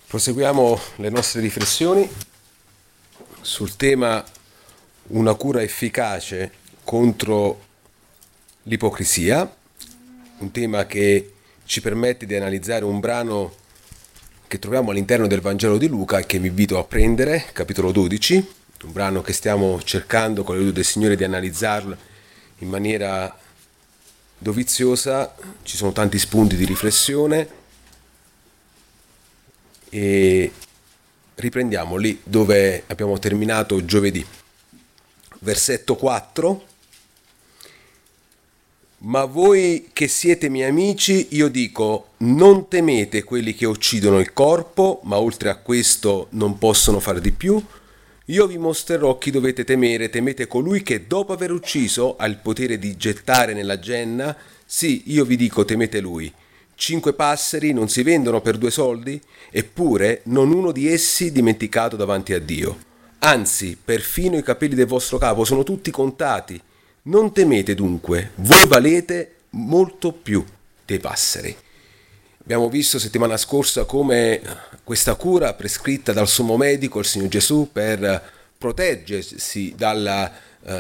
Proseguiamo le nostre riflessioni sul tema una cura efficace contro l'ipocrisia, un tema che ci permette di analizzare un brano che troviamo all'interno del Vangelo di Luca e che vi invito a prendere, capitolo 12, un brano che stiamo cercando con l'aiuto del Signore di analizzarlo in maniera doviziosa. Ci sono tanti spunti di riflessione e riprendiamo lì dove abbiamo terminato giovedì. Versetto 4: ma voi che siete miei amici, io dico, non temete quelli che uccidono il corpo, ma oltre a questo non possono fare di più. Io vi mostrerò chi dovete temere. Temete colui che dopo aver ucciso ha il potere di gettare nella genna. Sì, io vi dico, temete lui. 5 passeri non si vendono per 2 soldi? Eppure non uno di essi dimenticato davanti a Dio. Anzi, perfino i capelli del vostro capo sono tutti contati. Non temete dunque, voi valete molto più dei passeri. Abbiamo visto settimana scorsa come questa cura prescritta dal sommo medico, il Signor Gesù, per proteggersi da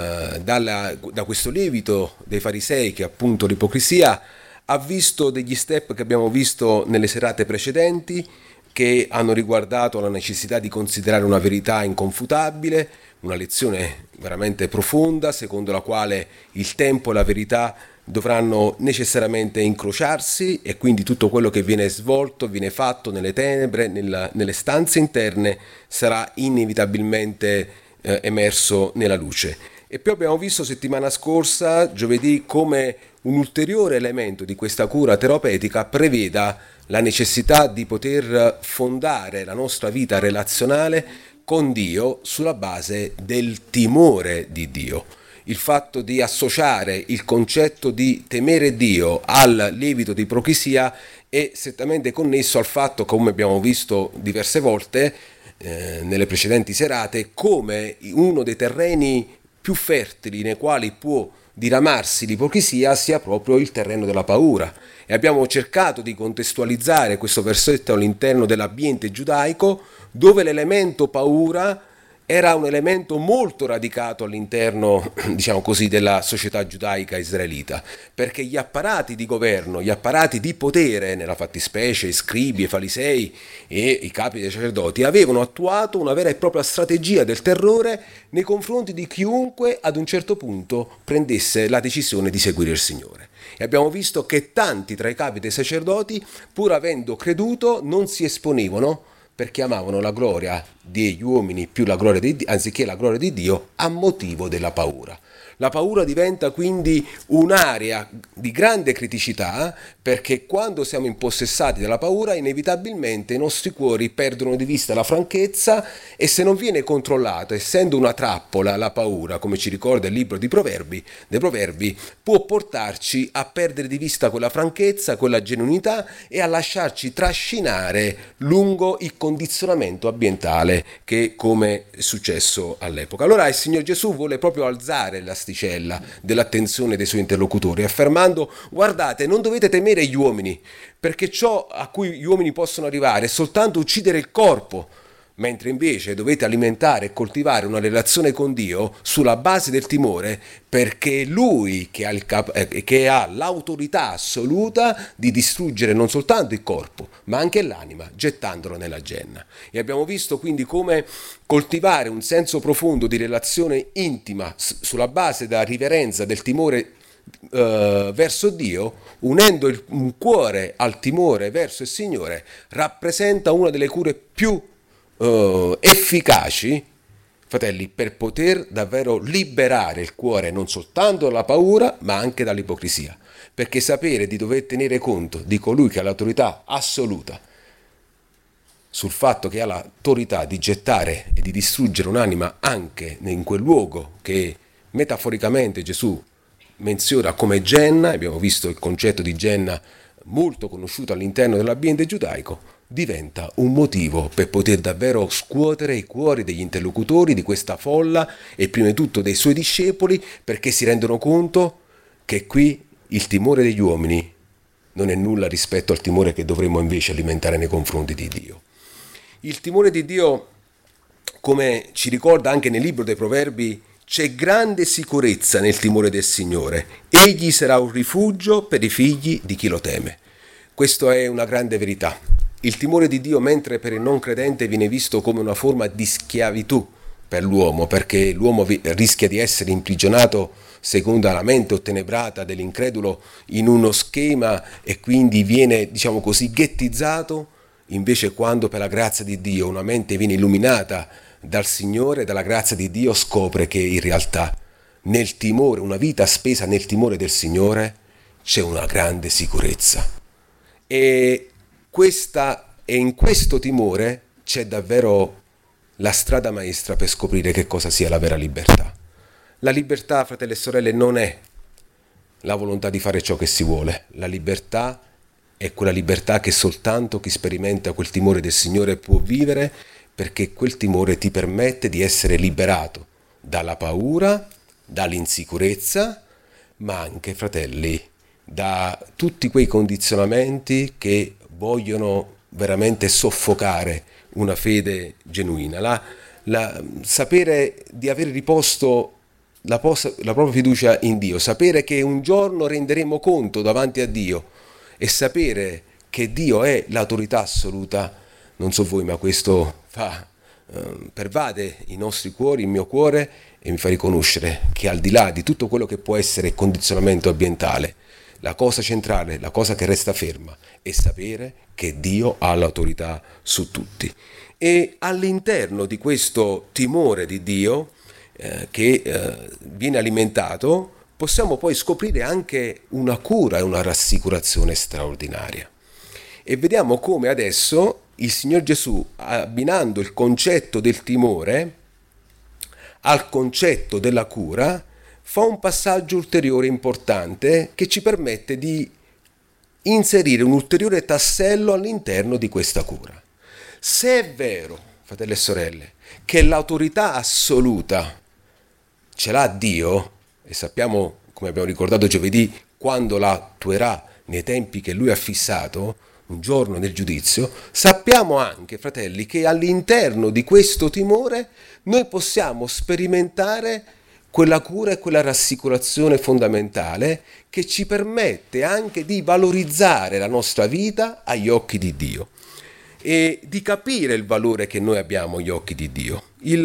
questo lievito dei farisei, che è appunto l'ipocrisia, ha visto degli step che abbiamo visto nelle serate precedenti, che hanno riguardato la necessità di considerare una verità inconfutabile, una lezione veramente profonda, secondo la quale il tempo e la verità dovranno necessariamente incrociarsi, e quindi tutto quello che viene svolto, viene fatto nelle tenebre, nelle stanze interne, sarà inevitabilmente emerso nella luce. E poi abbiamo visto settimana scorsa, giovedì, come un ulteriore elemento di questa cura terapeutica preveda la necessità di poter fondare la nostra vita relazionale con Dio sulla base del timore di Dio. Il fatto di associare il concetto di temere Dio al lievito di ipocrisia è strettamente connesso al fatto, come abbiamo visto diverse volte nelle precedenti serate, come uno dei terreni più fertili nei quali può diramarsi l'ipocrisia sia proprio il terreno della paura. E abbiamo cercato di contestualizzare questo versetto all'interno dell'ambiente giudaico, dove l'elemento paura era un elemento molto radicato all'interno, diciamo così, della società giudaica israelita, perché gli apparati di governo, gli apparati di potere, nella fattispecie i scribi, i farisei e i capi dei sacerdoti, avevano attuato una vera e propria strategia del terrore nei confronti di chiunque ad un certo punto prendesse la decisione di seguire il Signore. E abbiamo visto che tanti tra i capi dei sacerdoti, pur avendo creduto, non si esponevano, perché amavano la gloria degli uomini più la gloria di Dio, anziché la gloria di Dio, a motivo della paura. La paura diventa quindi un'area di grande criticità, perché quando siamo impossessati dalla paura inevitabilmente i nostri cuori perdono di vista la franchezza, e se non viene controllato, essendo una trappola la paura, come ci ricorda il libro dei Proverbi, può portarci a perdere di vista quella franchezza, quella genuinità, e a lasciarci trascinare lungo il condizionamento ambientale, che come è successo all'epoca. Allora il Signor Gesù vuole proprio alzare l'asticella dell'attenzione dei suoi interlocutori, affermando: guardate, non dovete temere gli uomini, perché ciò a cui gli uomini possono arrivare è soltanto uccidere il corpo, mentre invece dovete alimentare e coltivare una relazione con Dio sulla base del timore, perché è Lui che ha l'autorità assoluta di distruggere non soltanto il corpo, ma anche l'anima, gettandolo nella genna. E abbiamo visto quindi come coltivare un senso profondo di relazione intima sulla base della riverenza, del timore verso Dio, unendo un cuore al timore verso il Signore, rappresenta una delle cure più efficaci, fratelli, per poter davvero liberare il cuore non soltanto dalla paura, ma anche dall'ipocrisia. Perché sapere di dover tenere conto di colui che ha l'autorità assoluta sul fatto che ha l'autorità di gettare e di distruggere un'anima anche in quel luogo che metaforicamente Gesù menziona come genna, abbiamo visto il concetto di genna molto conosciuto all'interno dell'ambiente giudaico, diventa un motivo per poter davvero scuotere i cuori degli interlocutori di questa folla, e prima di tutto dei suoi discepoli, perché si rendono conto che qui il timore degli uomini non è nulla rispetto al timore che dovremmo invece alimentare nei confronti di Dio. Il timore di Dio, come ci ricorda anche nel libro dei Proverbi, c'è grande sicurezza nel timore del Signore. Egli sarà un rifugio per i figli di chi lo teme. Questa è una grande verità. Il timore di Dio, mentre per il non credente viene visto come una forma di schiavitù per l'uomo, perché l'uomo rischia di essere imprigionato secondo la mente ottenebrata dell'incredulo in uno schema e quindi viene, diciamo così, ghettizzato, invece quando per la grazia di Dio una mente viene illuminata dal Signore, dalla grazia di Dio, scopre che in realtà nel timore, una vita spesa nel timore del Signore, c'è una grande sicurezza. E in questo timore c'è davvero la strada maestra per scoprire che cosa sia la vera libertà. La libertà, fratelli e sorelle, non è la volontà di fare ciò che si vuole. La libertà è quella libertà che soltanto chi sperimenta quel timore del Signore può vivere, perché quel timore ti permette di essere liberato dalla paura, dall'insicurezza, ma anche, fratelli, da tutti quei condizionamenti che vogliono veramente soffocare una fede genuina. Sapere di avere riposto la propria fiducia in Dio, sapere che un giorno renderemo conto davanti a Dio e sapere che Dio è l'autorità assoluta, non so voi, ma questo pervade i nostri cuori, il mio cuore, e mi fa riconoscere che al di là di tutto quello che può essere condizionamento ambientale, la cosa centrale, la cosa che resta ferma, è sapere che Dio ha l'autorità su tutti. E all'interno di questo timore di Dio che viene alimentato, possiamo poi scoprire anche una cura e una rassicurazione straordinaria. E vediamo come adesso il Signor Gesù, abbinando il concetto del timore al concetto della cura, fa un passaggio ulteriore importante che ci permette di inserire un ulteriore tassello all'interno di questa cura. Se è vero, fratelli e sorelle, che l'autorità assoluta ce l'ha Dio, e sappiamo, come abbiamo ricordato giovedì, quando la attuerà nei tempi che Lui ha fissato, un giorno nel giudizio, sappiamo anche, fratelli, che all'interno di questo timore noi possiamo sperimentare quella cura e quella rassicurazione fondamentale che ci permette anche di valorizzare la nostra vita agli occhi di Dio e di capire il valore che noi abbiamo agli occhi di Dio.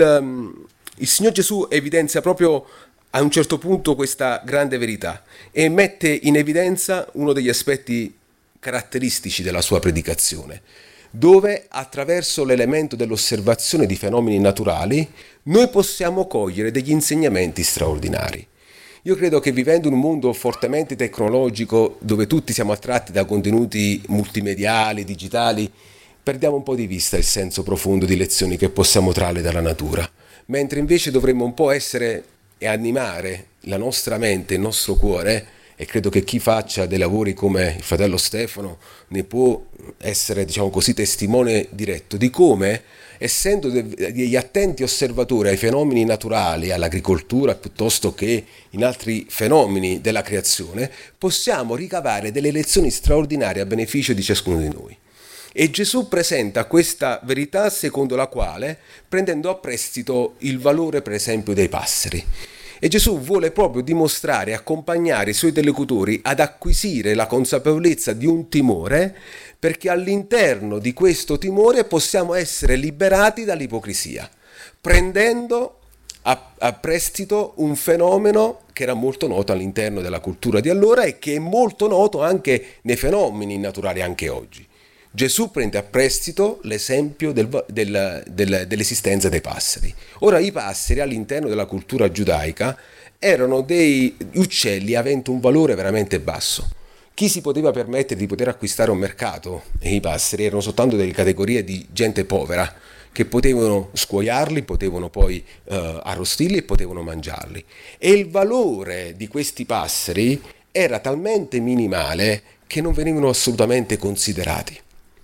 Il Signor Gesù evidenzia proprio a un certo punto questa grande verità e mette in evidenza uno degli aspetti caratteristici della sua predicazione, dove attraverso l'elemento dell'osservazione di fenomeni naturali noi possiamo cogliere degli insegnamenti straordinari. Io credo che vivendo in un mondo fortemente tecnologico, dove tutti siamo attratti da contenuti multimediali, digitali, perdiamo un po' di vista il senso profondo di lezioni che possiamo trarre dalla natura, mentre invece dovremmo un po' essere e animare la nostra mente, il nostro cuore, e credo che chi faccia dei lavori come il fratello Stefano ne può essere, diciamo così, testimone diretto di come, essendo degli attenti osservatori ai fenomeni naturali, all'agricoltura piuttosto che in altri fenomeni della creazione, possiamo ricavare delle lezioni straordinarie a beneficio di ciascuno di noi. E Gesù presenta questa verità secondo la quale, prendendo a prestito il valore per esempio dei passeri, e Gesù vuole proprio dimostrare e accompagnare i suoi interlocutori ad acquisire la consapevolezza di un timore, perché all'interno di questo timore possiamo essere liberati dall'ipocrisia, prendendo a prestito un fenomeno che era molto noto all'interno della cultura di allora e che è molto noto anche nei fenomeni naturali anche oggi. Gesù prende a prestito l'esempio dell'esistenza dei passeri. Ora, i passeri all'interno della cultura giudaica erano dei uccelli aventi un valore veramente basso. Chi si poteva permettere di poter acquistare un mercato, e i passeri erano soltanto delle categorie di gente povera, che potevano scuoiarli, potevano poi arrostirli e potevano mangiarli. E il valore di questi passeri era talmente minimale che non venivano assolutamente considerati.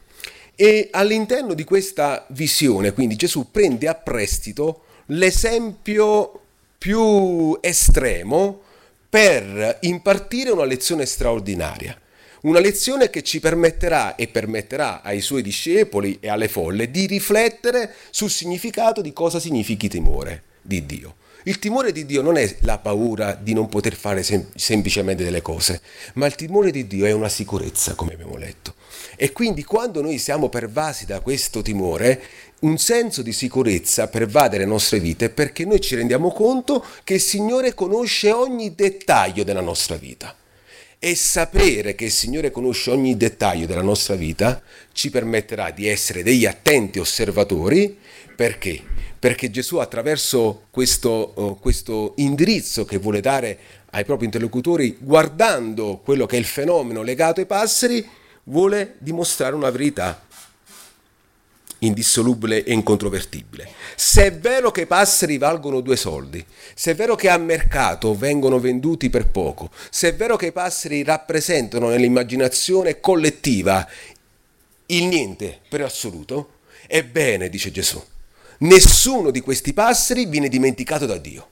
E all'interno di questa visione, quindi, Gesù prende a prestito l'esempio più estremo per impartire una lezione straordinaria. Una lezione che ci permetterà e permetterà ai suoi discepoli e alle folle di riflettere sul significato di cosa significhi timore di Dio. Il timore di Dio non è la paura di non poter fare semplicemente delle cose, ma il timore di Dio è una sicurezza, come abbiamo letto. E quindi quando noi siamo pervasi da questo timore, un senso di sicurezza pervade le nostre vite perché noi ci rendiamo conto che il Signore conosce ogni dettaglio della nostra vita. E sapere che il Signore conosce ogni dettaglio della nostra vita ci permetterà di essere degli attenti osservatori. Perché? Perché Gesù, attraverso questo indirizzo che vuole dare ai propri interlocutori, guardando quello che è il fenomeno legato ai passeri, vuole dimostrare una verità indissolubile e incontrovertibile. Se è vero che i passeri valgono 2 soldi, se è vero che a mercato vengono venduti per poco, se è vero che i passeri rappresentano nell'immaginazione collettiva il niente per assoluto, ebbene, dice Gesù, nessuno di questi passeri viene dimenticato da Dio.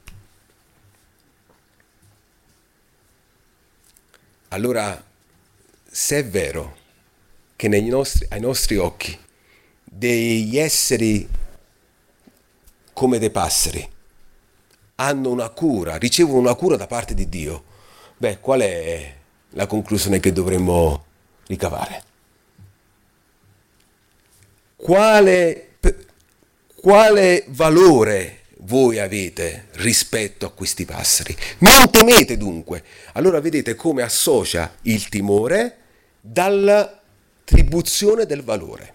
Allora, se è vero che ai nostri occhi degli esseri come dei passeri hanno una cura, ricevono una cura da parte di Dio, beh, qual è la conclusione che dovremmo ricavare? Quale valore voi avete rispetto a questi passeri? Non temete dunque. Allora vedete come associa il timore dall'attribuzione del valore.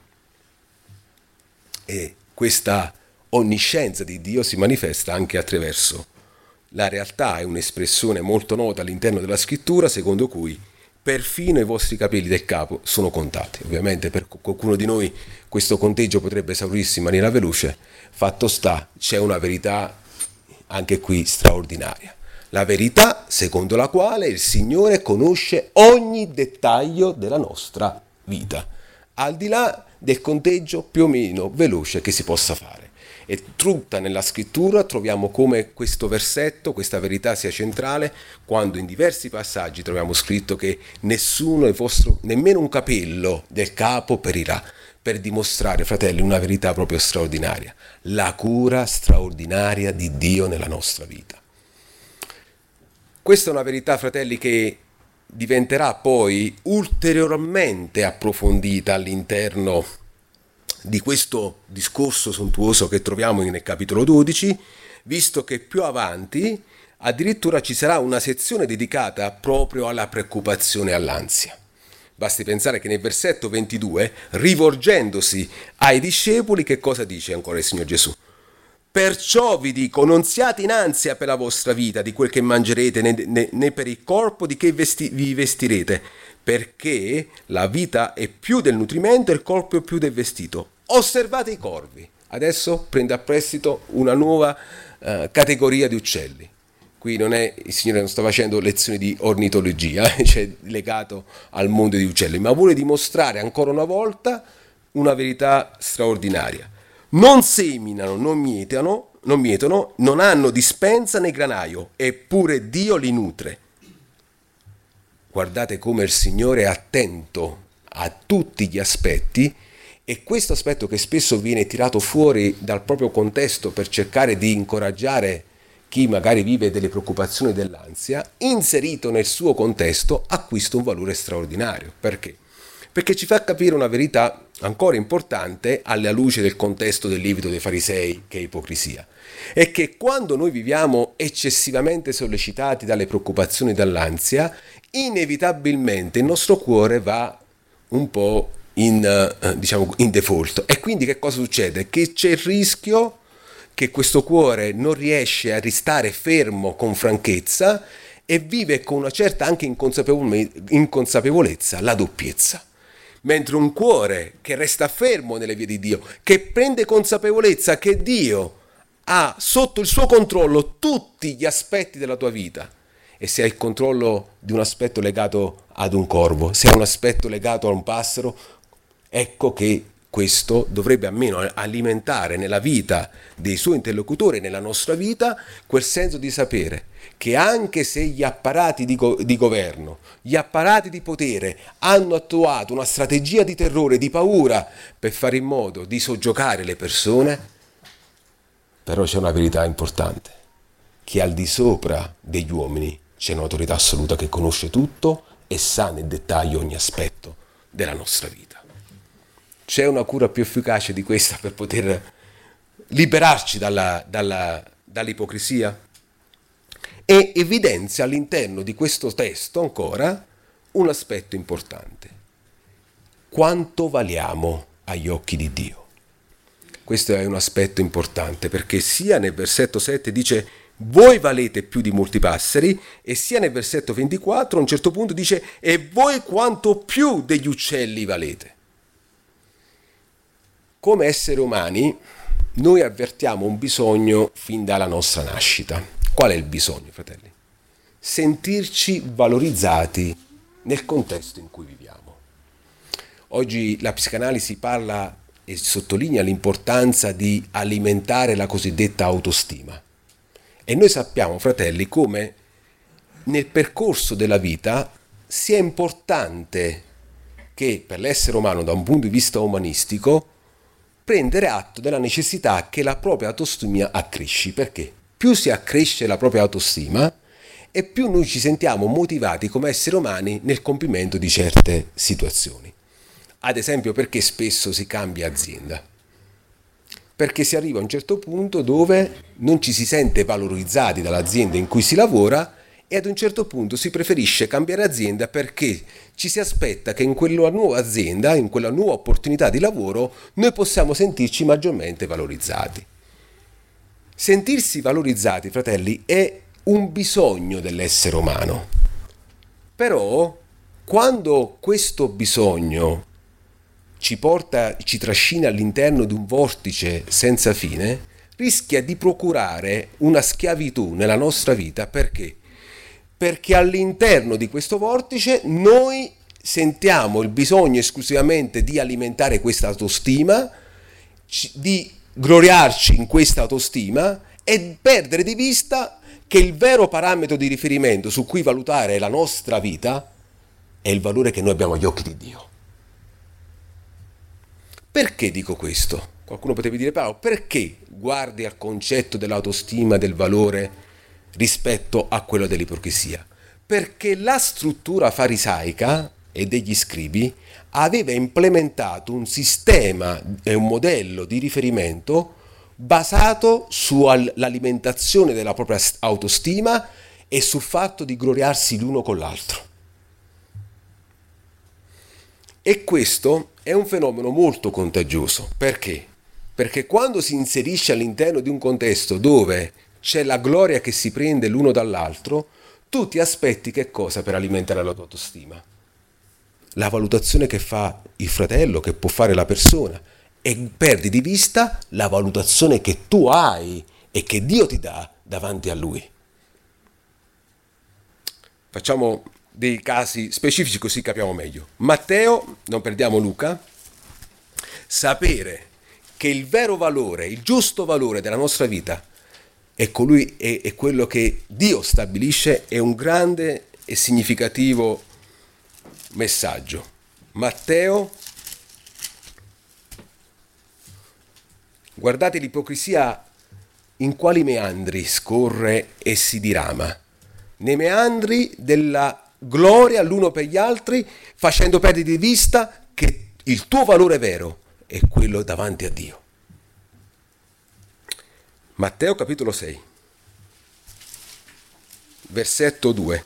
E questa onniscienza di Dio si manifesta anche attraverso la realtà. È un'espressione molto nota all'interno della scrittura, secondo cui perfino i vostri capelli del capo sono contati. Ovviamente per qualcuno di noi questo conteggio potrebbe esaurirsi in maniera veloce, fatto sta, c'è una verità anche qui straordinaria. La verità secondo la quale il Signore conosce ogni dettaglio della nostra vita, al di là del conteggio più o meno veloce che si possa fare. E tutta nella scrittura troviamo come questo versetto, questa verità sia centrale, quando in diversi passaggi troviamo scritto che nessuno è vostro, nemmeno un capello del capo perirà, per dimostrare, fratelli, una verità proprio straordinaria, la cura straordinaria di Dio nella nostra vita. Questa è una verità, fratelli, che diventerà poi ulteriormente approfondita all'interno di questo discorso sontuoso che troviamo nel capitolo 12, visto che più avanti addirittura ci sarà una sezione dedicata proprio alla preoccupazione e all'ansia. Basti pensare che nel versetto 22, rivolgendosi ai discepoli, che cosa dice ancora il Signor Gesù? Perciò vi dico, non siate in ansia per la vostra vita, di quel che mangerete, né per il corpo di che vi vestirete, perché la vita è più del nutrimento e il corpo è più del vestito. Osservate i corvi. Adesso prende a prestito una nuova categoria di uccelli. Qui il Signore non sta facendo lezioni di ornitologia, cioè legato al mondo degli uccelli, ma vuole dimostrare ancora una volta una verità straordinaria. Non seminano, non mietono, non hanno dispensa né granaio, eppure Dio li nutre. Guardate come il Signore è attento a tutti gli aspetti, e questo aspetto che spesso viene tirato fuori dal proprio contesto per cercare di incoraggiare chi magari vive delle preoccupazioni dell'ansia, inserito nel suo contesto, acquista un valore straordinario. Perché? Perché ci fa capire una verità ancora importante alla luce del contesto del lievito dei farisei, che è ipocrisia. È che quando noi viviamo eccessivamente sollecitati dalle preoccupazioni e dall'ansia, inevitabilmente il nostro cuore va un po' in default. E quindi che cosa succede? Che c'è il rischio che questo cuore non riesce a restare fermo con franchezza e vive con una certa anche inconsapevolezza la doppiezza. Mentre un cuore che resta fermo nelle vie di Dio, che prende consapevolezza che Dio ha sotto il suo controllo tutti gli aspetti della tua vita, e se hai il controllo di un aspetto legato ad un corvo, se hai un aspetto legato a un passero, ecco che questo dovrebbe almeno alimentare nella vita dei suoi interlocutori, nella nostra vita, quel senso di sapere che anche se gli apparati di governo, gli apparati di potere hanno attuato una strategia di terrore, di paura per fare in modo di soggiogare le persone, però c'è una verità importante, che al di sopra degli uomini c'è un'autorità assoluta che conosce tutto e sa nel dettaglio ogni aspetto della nostra vita. C'è una cura più efficace di questa per poter liberarci dall'ipocrisia? E evidenzia all'interno di questo testo ancora un aspetto importante. Quanto valiamo agli occhi di Dio? Questo è un aspetto importante perché sia nel versetto 7 dice voi valete più di molti passeri e sia nel versetto 24 a un certo punto dice e voi quanto più degli uccelli valete. Come esseri umani noi avvertiamo un bisogno fin dalla nostra nascita. Qual è il bisogno, fratelli? Sentirci valorizzati nel contesto in cui viviamo. Oggi la psicanalisi parla e sottolinea l'importanza di alimentare la cosiddetta autostima. E noi sappiamo, fratelli, come nel percorso della vita sia importante che per l'essere umano, da un punto di vista umanistico, prendere atto della necessità che la propria autostima accresci. Perché? Più si accresce la propria autostima e più noi ci sentiamo motivati come esseri umani nel compimento di certe situazioni. Ad esempio, perché spesso si cambia azienda? Perché si arriva a un certo punto dove non ci si sente valorizzati dall'azienda in cui si lavora e ad un certo punto si preferisce cambiare azienda perché ci si aspetta che in quella nuova azienda, in quella nuova opportunità di lavoro, noi possiamo sentirci maggiormente valorizzati. Sentirsi valorizzati, fratelli, è un bisogno dell'essere umano. Però, quando questo bisogno ci trascina all'interno di un vortice senza fine, rischia di procurare una schiavitù nella nostra vita. Perché? Perché all'interno di questo vortice noi sentiamo il bisogno esclusivamente di alimentare questa autostima, di gloriarci in questa autostima e perdere di vista che il vero parametro di riferimento su cui valutare la nostra vita è il valore che noi abbiamo agli occhi di Dio. Perché dico questo? Qualcuno potrebbe dire, Paolo, perché guardi al concetto dell'autostima, del valore rispetto a quello dell'ipocrisia? Perché la struttura farisaica e degli scribi aveva implementato un sistema e un modello di riferimento basato sull'alimentazione della propria autostima e sul fatto di gloriarsi l'uno con l'altro. E questo è un fenomeno molto contagioso. Perché? Perché quando si inserisce all'interno di un contesto dove c'è la gloria che si prende l'uno dall'altro, tu ti aspetti che cosa per alimentare la tua autostima? La valutazione che fa il fratello, che può fare la persona, e perdi di vista la valutazione che tu hai e che Dio ti dà davanti a Lui. Facciamo dei casi specifici così capiamo meglio. Matteo, non perdiamo Luca, sapere che il vero valore, il giusto valore della nostra vita è quello che Dio stabilisce, è un grande e significativo messaggio. Matteo, guardate l'ipocrisia in quali meandri scorre e si dirama. Nei meandri della gloria l'uno per gli altri, facendo perdere di vista che il tuo valore vero è quello davanti a Dio. Matteo capitolo 6, versetto 2.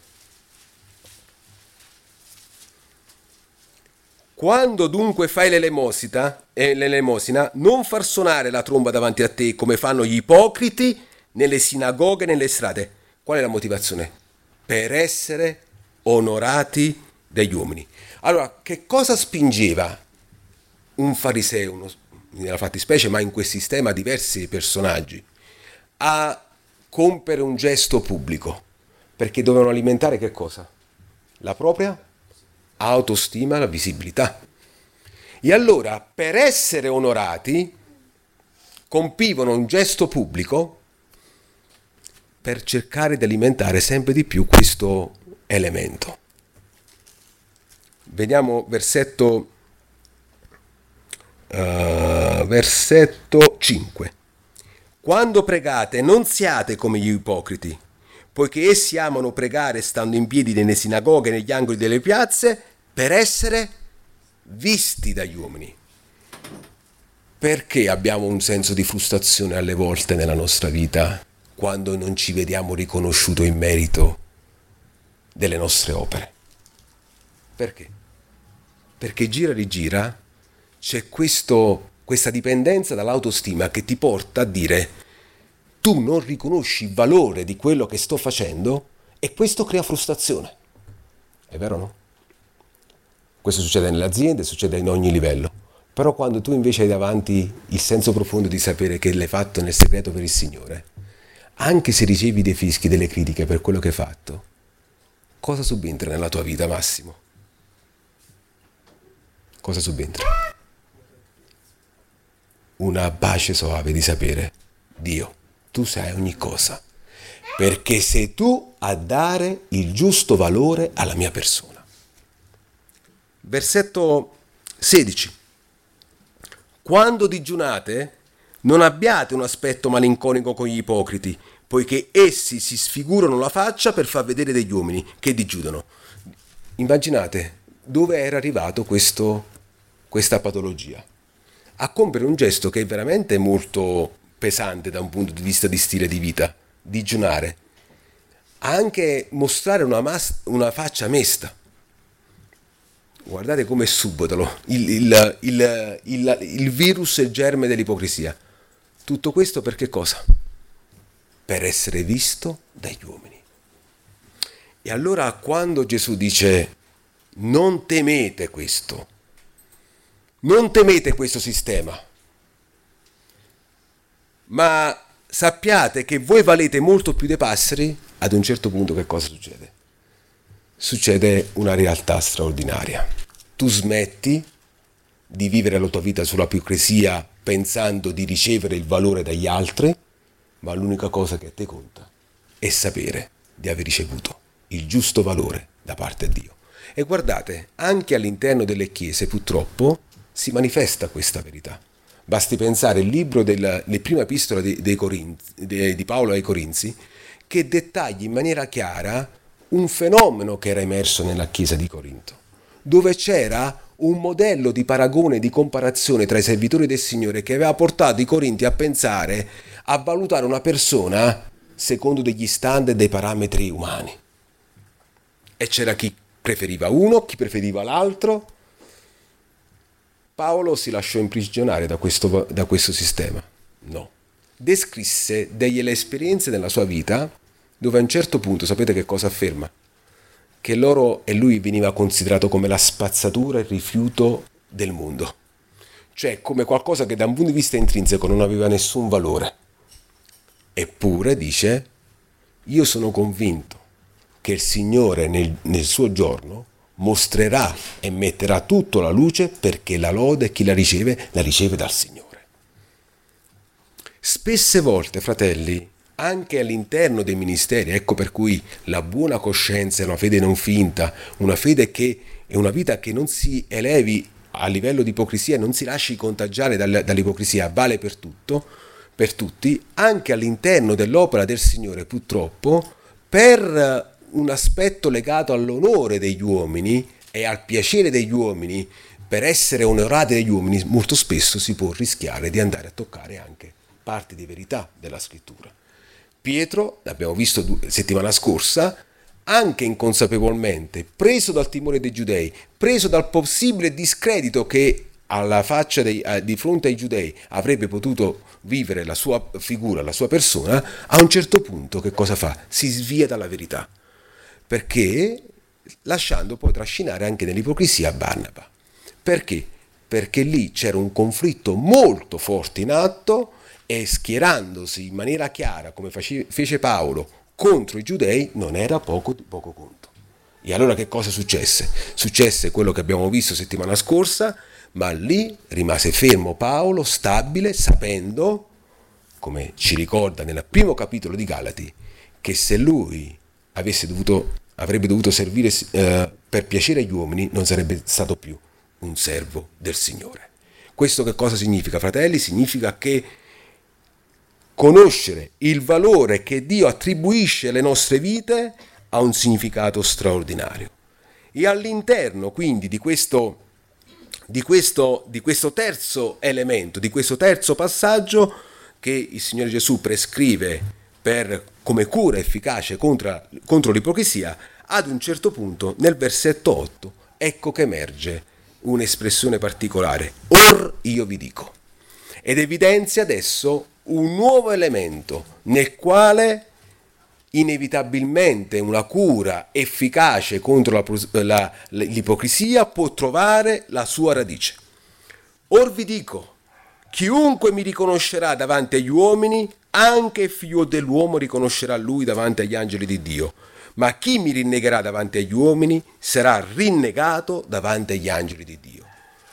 Quando dunque fai l'elemosina, non far suonare la tromba davanti a te come fanno gli ipocriti nelle sinagoghe e nelle strade. Qual è la motivazione? Per essere onorati dagli uomini. Allora, che cosa spingeva un fariseo, nella fattispecie, ma in quel sistema diversi personaggi, a compiere un gesto pubblico? Perché dovevano alimentare che cosa? La propria autostima, la visibilità. E allora, per essere onorati, compivano un gesto pubblico per cercare di alimentare sempre di più questo elemento. Vediamo versetto 5. Quando pregate non siate come gli ipocriti, poiché essi amano pregare stando in piedi nelle sinagoghe e negli angoli delle piazze per essere visti dagli uomini. Perché abbiamo un senso di frustrazione alle volte nella nostra vita quando non ci vediamo riconosciuto in merito delle nostre opere? Perché? Perché gira e rigira c'è questa dipendenza dall'autostima che ti porta a dire tu non riconosci il valore di quello che sto facendo e questo crea frustrazione. È vero o no? Questo succede nelle aziende, succede in ogni livello. Però quando tu invece hai davanti il senso profondo di sapere che l'hai fatto nel segreto per il Signore, anche se ricevi dei fischi, delle critiche per quello che hai fatto, cosa subentra nella tua vita, Massimo? Cosa subentra? Una pace soave di sapere, Dio, tu sai ogni cosa, perché sei tu a dare il giusto valore alla mia persona. Versetto 16. Quando digiunate, non abbiate un aspetto malinconico con gli ipocriti, poiché essi si sfigurano la faccia per far vedere degli uomini che digiunano. Immaginate dove era arrivato questa patologia. A compiere un gesto che è veramente molto pesante da un punto di vista di stile di vita, digiunare. Anche mostrare una faccia mesta. Guardate come è subdolo il virus e il germe dell'ipocrisia. Tutto questo per che cosa? Per essere visto dagli uomini. E allora quando Gesù dice non temete questo, non temete questo sistema, ma sappiate che voi valete molto più dei passeri, ad un certo punto che cosa succede? Succede una realtà straordinaria. Tu smetti di vivere la tua vita sulla ipocrisia pensando di ricevere il valore dagli altri, ma l'unica cosa che a te conta è sapere di aver ricevuto il giusto valore da parte di Dio. E guardate, anche all'interno delle chiese purtroppo si manifesta questa verità. Basti pensare al libro le prime epistole di Paolo ai Corinzi, che dettaglia in maniera chiara un fenomeno che era emerso nella chiesa di Corinto, dove c'era un modello di paragone, di comparazione tra i servitori del Signore che aveva portato i Corinti a pensare, a valutare una persona secondo degli standard e dei parametri umani. E c'era chi preferiva uno, chi preferiva l'altro. Paolo si lasciò imprigionare da questo sistema? No. Descrisse delle esperienze nella sua vita dove a un certo punto, sapete che cosa afferma? Che loro e lui veniva considerato come la spazzatura e il rifiuto del mondo. Cioè come qualcosa che da un punto di vista intrinseco non aveva nessun valore. Eppure, dice, io sono convinto che il Signore nel suo giorno mostrerà e metterà tutto alla luce perché la lode chi la riceve dal Signore. Spesse volte, fratelli, anche all'interno dei ministeri, ecco per cui la buona coscienza è una fede non finta, una fede che è una vita che non si elevi a livello di ipocrisia, non si lasci contagiare dall'ipocrisia, vale per tutto, per tutti, anche all'interno dell'opera del Signore purtroppo, per un aspetto legato all'onore degli uomini e al piacere degli uomini, per essere onorati dagli uomini, molto spesso si può rischiare di andare a toccare anche parti di verità della scrittura. Pietro, l'abbiamo visto settimana scorsa, anche inconsapevolmente, preso dal timore dei giudei, preso dal possibile discredito che alla faccia di fronte ai giudei avrebbe potuto vivere la sua figura, la sua persona, a un certo punto che cosa fa? Si svia dalla verità. Perché? Lasciando poi trascinare anche nell'ipocrisia Barnaba. Perché? Perché lì c'era un conflitto molto forte in atto e schierandosi in maniera chiara, come fece Paolo, contro i giudei, non era poco conto. E allora che cosa successe? Successe quello che abbiamo visto settimana scorsa, ma lì rimase fermo Paolo, stabile, sapendo, come ci ricorda nel primo capitolo di Galati, che se lui avrebbe dovuto servire per piacere agli uomini, non sarebbe stato più un servo del Signore. Questo che cosa significa, fratelli? Significa che conoscere il valore che Dio attribuisce alle nostre vite ha un significato straordinario. E all'interno quindi di questo terzo elemento, di questo terzo passaggio che il Signore Gesù prescrive come cura efficace contro l'ipocrisia, ad un certo punto, nel versetto 8, ecco che emerge un'espressione particolare: or io vi dico. Ed evidenzia adesso un nuovo elemento nel quale inevitabilmente una cura efficace contro l'ipocrisia può trovare la sua radice. Or vi dico, chiunque mi riconoscerà davanti agli uomini, anche il figlio dell'uomo riconoscerà lui davanti agli angeli di Dio. Ma chi mi rinnegherà davanti agli uomini sarà rinnegato davanti agli angeli di Dio.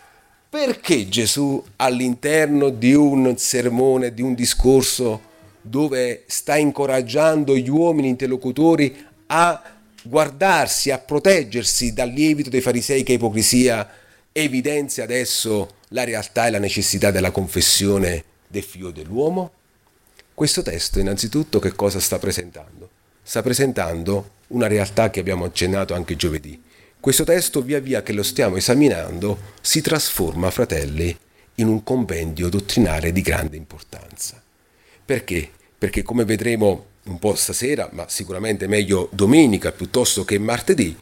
Perché Gesù all'interno di un sermone, di un discorso dove sta incoraggiando gli uomini interlocutori a guardarsi, a proteggersi dal lievito dei farisei che è ipocrisia, evidenzia adesso la realtà e la necessità della confessione del figlio dell'uomo? Questo testo innanzitutto che cosa sta presentando? Sta presentando una realtà che abbiamo accennato anche giovedì. Questo testo, via via che lo stiamo esaminando, si trasforma, fratelli, in un compendio dottrinale di grande importanza. Perché? Perché come vedremo un po' stasera, ma sicuramente meglio domenica piuttosto che martedì,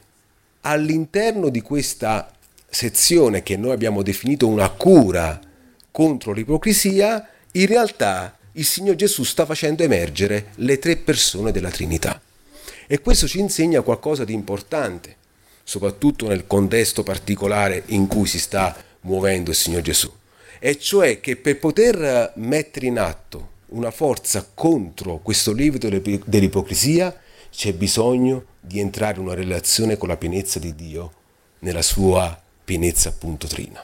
all'interno di questa sezione che noi abbiamo definito una cura contro l'ipocrisia, in realtà il Signore Gesù sta facendo emergere le tre persone della Trinità. E questo ci insegna qualcosa di importante, soprattutto nel contesto particolare in cui si sta muovendo il Signore Gesù. E cioè che per poter mettere in atto una forza contro questo lievito dell'ipocrisia c'è bisogno di entrare in una relazione con la pienezza di Dio, nella sua pienezza appunto trina.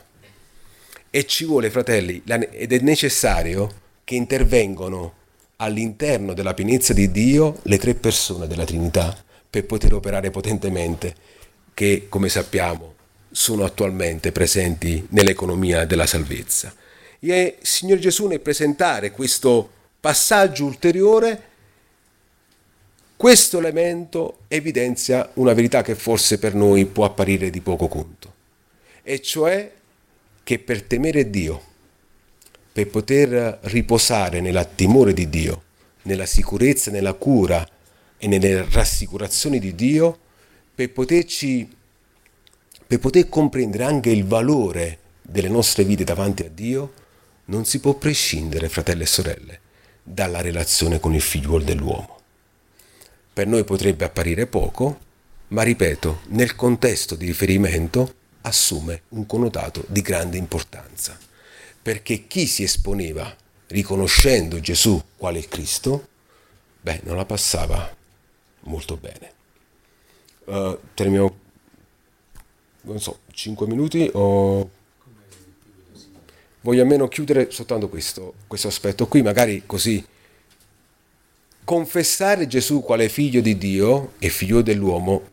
E ci vuole, fratelli, ed è necessario che intervengano all'interno della pienezza di Dio le tre persone della Trinità per poter operare potentemente, che come sappiamo sono attualmente presenti nell'economia della salvezza. E il Signore Gesù, nel presentare questo passaggio ulteriore, questo elemento evidenzia una verità che forse per noi può apparire di poco conto, e cioè che per temere Dio, per poter riposare nel timore di Dio, nella sicurezza, nella cura e nelle rassicurazioni di Dio, per poter comprendere anche il valore delle nostre vite davanti a Dio, non si può prescindere, fratelli e sorelle, dalla relazione con il figliuolo dell'uomo. Per noi potrebbe apparire poco, ma ripeto, nel contesto di riferimento assume un connotato di grande importanza, perché chi si esponeva riconoscendo Gesù quale il Cristo, non la passava molto bene. Terminiamo, non so, 5 minuti o voglio almeno chiudere soltanto questo aspetto qui, magari così. Confessare Gesù quale figlio di Dio e figlio dell'uomo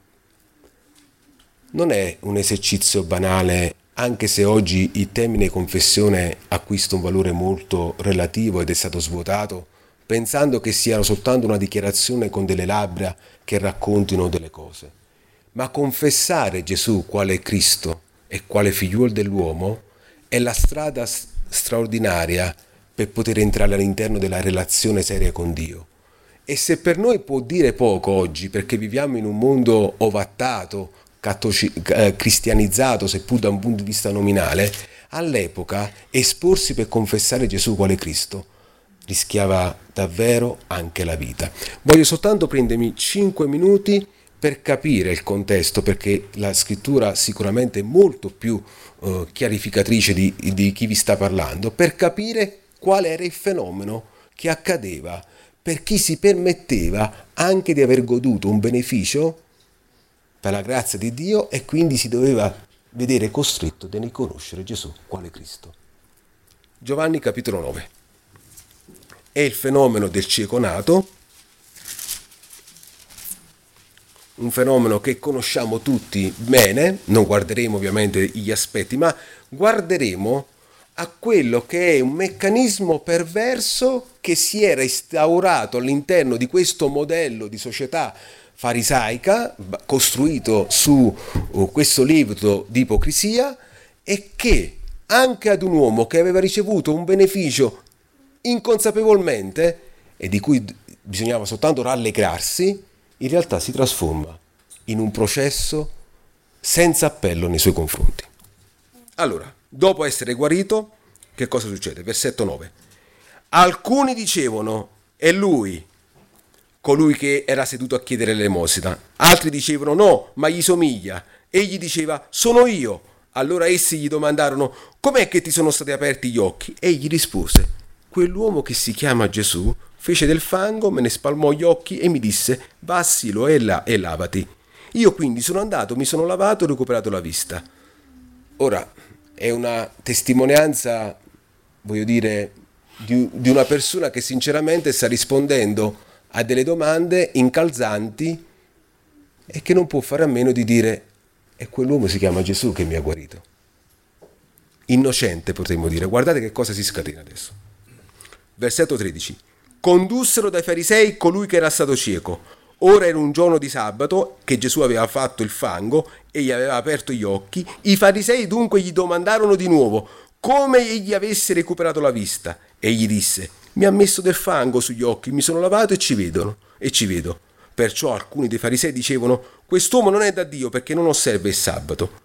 non è un esercizio banale, anche se oggi il termine confessione acquista un valore molto relativo ed è stato svuotato, pensando che sia soltanto una dichiarazione con delle labbra che raccontino delle cose. Ma confessare Gesù quale Cristo e quale figliuolo dell'uomo è la strada straordinaria per poter entrare all'interno della relazione seria con Dio. E se per noi può dire poco oggi, perché viviamo in un mondo ovattato, cristianizzato, seppur da un punto di vista nominale, all'epoca esporsi per confessare Gesù quale Cristo rischiava davvero anche la vita. Voglio soltanto prendermi 5 minuti per capire il contesto, perché la scrittura sicuramente è molto più chiarificatrice di chi vi sta parlando, per capire qual era il fenomeno che accadeva per chi si permetteva anche di aver goduto un beneficio per la grazia di Dio e quindi si doveva vedere costretto di riconoscere Gesù quale Cristo. Giovanni capitolo 9. È il fenomeno del cieco nato, un fenomeno che conosciamo tutti bene, non guarderemo ovviamente gli aspetti, ma guarderemo a quello che è un meccanismo perverso che si era instaurato all'interno di questo modello di società farisaica costruito su questo lievito di ipocrisia, e che anche ad un uomo che aveva ricevuto un beneficio inconsapevolmente e di cui bisognava soltanto rallegrarsi, in realtà si trasforma in un processo senza appello nei suoi confronti. Allora, dopo essere guarito, che cosa succede? Versetto 9. Alcuni dicevano: è lui, colui che era seduto a chiedere l'elemosina. Altri dicevano: no, ma gli somiglia. Egli diceva: sono io. Allora essi gli domandarono: com'è che ti sono stati aperti gli occhi? Egli rispose: quell'uomo che si chiama Gesù fece del fango, me ne spalmò gli occhi e mi disse: va a Silo e lavati. Io quindi sono andato, mi sono lavato e ho recuperato la vista. Ora, è una testimonianza, voglio dire, di una persona che sinceramente sta rispondendo a delle domande incalzanti e che non può fare a meno di dire: e quell'uomo si chiama Gesù che mi ha guarito. Innocente, potremmo dire. Guardate che cosa si scatena adesso. Versetto 13. Condussero dai farisei colui che era stato cieco. Ora era un giorno di sabato che Gesù aveva fatto il fango e gli aveva aperto gli occhi. I farisei dunque gli domandarono di nuovo come egli avesse recuperato la vista. Egli disse: mi ha messo del fango sugli occhi, mi sono lavato e ci vedo. Perciò alcuni dei farisei dicevano: quest'uomo non è da Dio perché non osserva il sabato.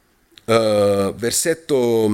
Versetto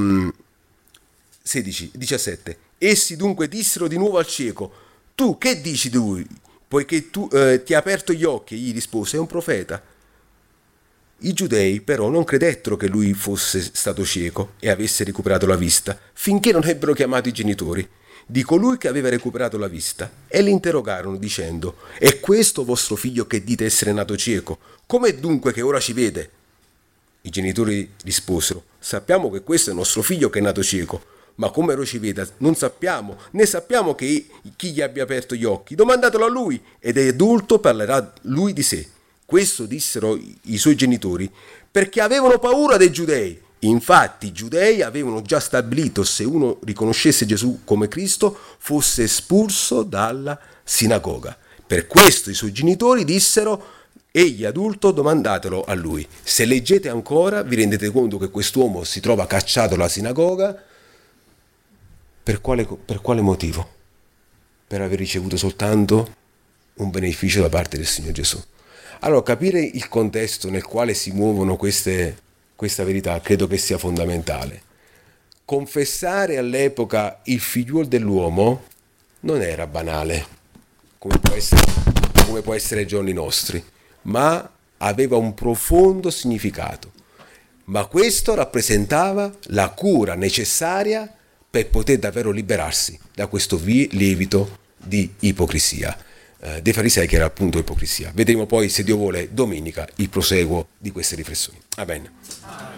17. Essi dunque dissero di nuovo al cieco: tu che dici di lui? Poiché tu ti ha aperto gli occhi. Egli rispose: è un profeta. I giudei però non credettero che lui fosse stato cieco e avesse recuperato la vista, finché non ebbero chiamato i genitori di colui che aveva recuperato la vista, e li interrogarono dicendo: è questo vostro figlio che dite essere nato cieco? Com'è dunque che ora ci vede? I genitori risposero: sappiamo che questo è il nostro figlio che è nato cieco, ma come ora ci veda non sappiamo, né sappiamo chi gli abbia aperto gli occhi. Domandatelo a lui, ed è adulto parlerà lui di sé. Questo dissero i suoi genitori perché avevano paura dei giudei. Infatti i giudei avevano già stabilito: se uno riconoscesse Gesù come Cristo fosse espulso dalla sinagoga. Per questo i suoi genitori dissero: egli adulto, domandatelo a lui. Se leggete ancora vi rendete conto che quest'uomo si trova cacciato dalla sinagoga. Per quale motivo? Per aver ricevuto soltanto un beneficio da parte del Signore Gesù. Allora, capire il contesto nel quale si muovono questa verità credo che sia fondamentale. Confessare all'epoca il figliuolo dell'uomo non era banale, come può essere ai giorni nostri, ma aveva un profondo significato. Ma questo rappresentava la cura necessaria per poter davvero liberarsi da questo lievito di ipocrisia dei farisei, che era appunto ipocrisia. Vedremo poi, se Dio vuole, domenica il proseguo di queste riflessioni. Amen.